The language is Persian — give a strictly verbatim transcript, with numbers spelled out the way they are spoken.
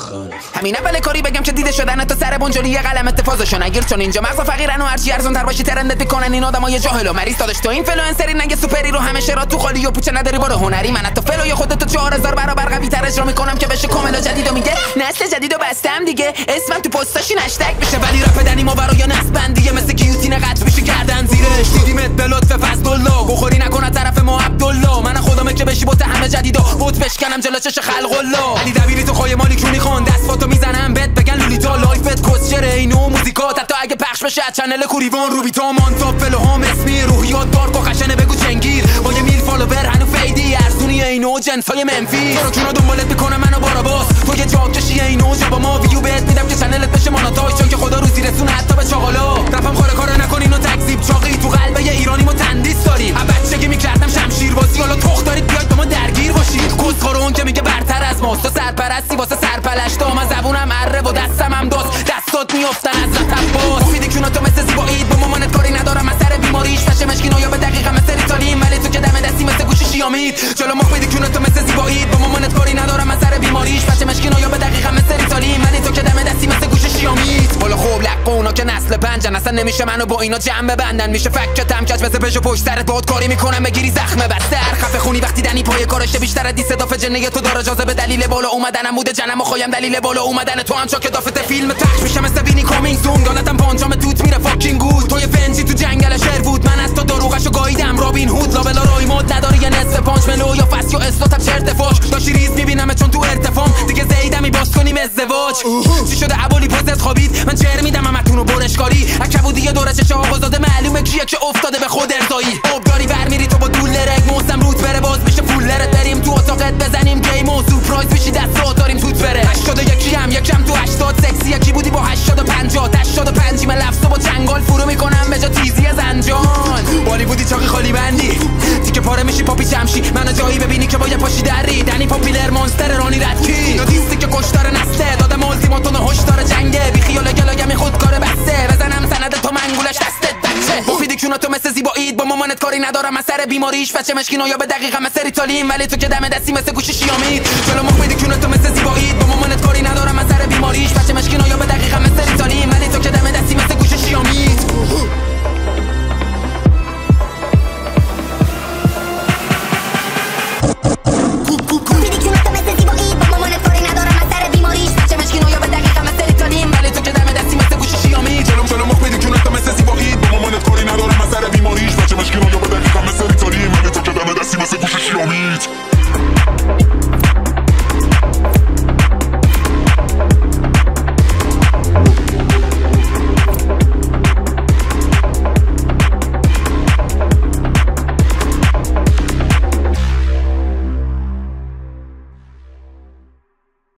همین اول کاری بگم که دیده شدن تو سر بنجلی قلم اتفاضشو نگیر، چون اینجا مغز فقیرن و هرچی ارزون تر باشی ترندت میکنن این آدمای جاهل و مریض. داداش تو این فلوئنسری نگه سوپری رو همه شرا تو خالی و پوچه نداری برو هنری. من حتی فلوی خودت چهار هزار برابر قوی تر اجرا میکنم که بشه کامل و جدید و میگه نسل جدیدو بستم دیگه، اسمم تو پستاشی هشتگ بشه، ولی رپ دنی ما برای نصب بندیه مثل گیوتین قطع بشه گردن زیرش. دیدیمت به لطف فضل‌الله بخوری نکنه طرف ما عبدالله، من خودمه که بشی بوت همه جدیدا بوت بشکنم جلو چش خلق الله. علی دبیری تو خای مالی کونی خون دستاتو میزنم بهت بگن لولیتا لایفت کسچره اینو موزیکات حتی اگه پخش بشه از چنل کوریوان روبیتا مانتاپ فلو هم اسمی روحیات دارک و خشنه بگو چنگیر با یه میل فالوور هنو فیدی ارزونی اینو جنسای منفی تو رو دنبالت میکنه منو باراباس تو یه جا کشی اینو جا با ما ویو بهت میدم که چنلت بشه ماناتاژ، چون که خدا روزی رسونه حتی به چاقالا. رپم خاره کار نکنین و تکذیب چاقی تو قلب یه ایرانی ما تندیس داریم. از بچگی میکردم شمشیر بازی حالا تخت دارید بیاید با ما درگیر باشید. کسخور اون که میگه برتر از ماست تو سرپرستی واسه سرپلشتا، من زبونم اره و دستم هم داست دستات میافتن از رتب باز. مفید کوناتو مثل زیبایید با مامانت کاری ندارم از سر بیماریش فشه مشکینا یا به دقیقه مثل ریتالین، ولی تو که دم دستی مثل گوشی شیامید جلو مفید کوناتو مثل زیبایید با مامانت کاری ندارم از سر بیماریش فشه مشکینا یا به دقیقه مثل ریتالین، ولی تو که دم دستی مثل گوشی شیامید. حالا خوب لق اونا که نسل پنجن اصلا نمیشه منو با اینا جمع ببندن، میشه فکتم کج مثل پژو پشت سرت باد کاری میکنم بگیری زخم بسته خفه خونی وقتی دنی پای کارش بیشتر از دیست دافه جنه تو داره اجازه به دلیل بالا اومدنم بوده جنم و خوایم دلیل بالا اومدن تو هم چاک دافته فیلم پخش میشه مثل وینی کامینگ سون گالتم پانجام توت میره فاکینگ گود تو یه فنجی تو جنگل شهر بود من از تو دروغشو گاییدم رابین هود لابلا رای مود نداره یه نصف پانچ ملو یا فاس یا استاتم چرت فاش داشتی ریز میبینم چون تو ارتفام دیگه زیدمی باز کنیم ازدواج. چی شده ابولی پوزت خوابید من چهر میدم همتون رو برشکاری اکبودی یه دوره چه آقازاده معلومه کیه که افتاده به خود ارضایی. آبداری برمیری تو با دولرک موسم روت بره باز میشه فولرت بریم تو اتاقت بزنیم گیم و سورپرایز میشی دست داریم توت بره. هشتاد یکی هم یکم تو هشتاد سکسی یکی بودی با هشتاد و پنجاه هشتاد و پنج من لفظو با چنگال فرو میکنم به جا تیزی زنجان. والی بودی چاقی خالی بندی تیکه پاره میشی پاپی چمشی منو جایی ببینی که با یه پاشی دری دنی پاپیلر مونستر رانی ردکی یا دیستی که کشتار نسته دادم التیماتون هشدار جنگه بی خیال گلاگمی خودکار بسته بزنم سند تو منگولش دستت بچه مفیدی کوناتو مثل زیبایید با مامانت کاری ندارم از سر بیماریش بچه مشکینا یا به دقیقه مثل ریتالین، ولی تو که دم دستی مثل گوشی شیامید جلو مفیدی کوناتو مثل زیبایید با مامانت کاری ندارم از سر بیماریش بچه مشکینا یا به دقیقه مثل ریتالین، ولی تو که دم دستی مثل گوشی شیامید. Mashkin on your back, I'm a sanitary, man, it's okay, I'm a desi, I'm a sanitary.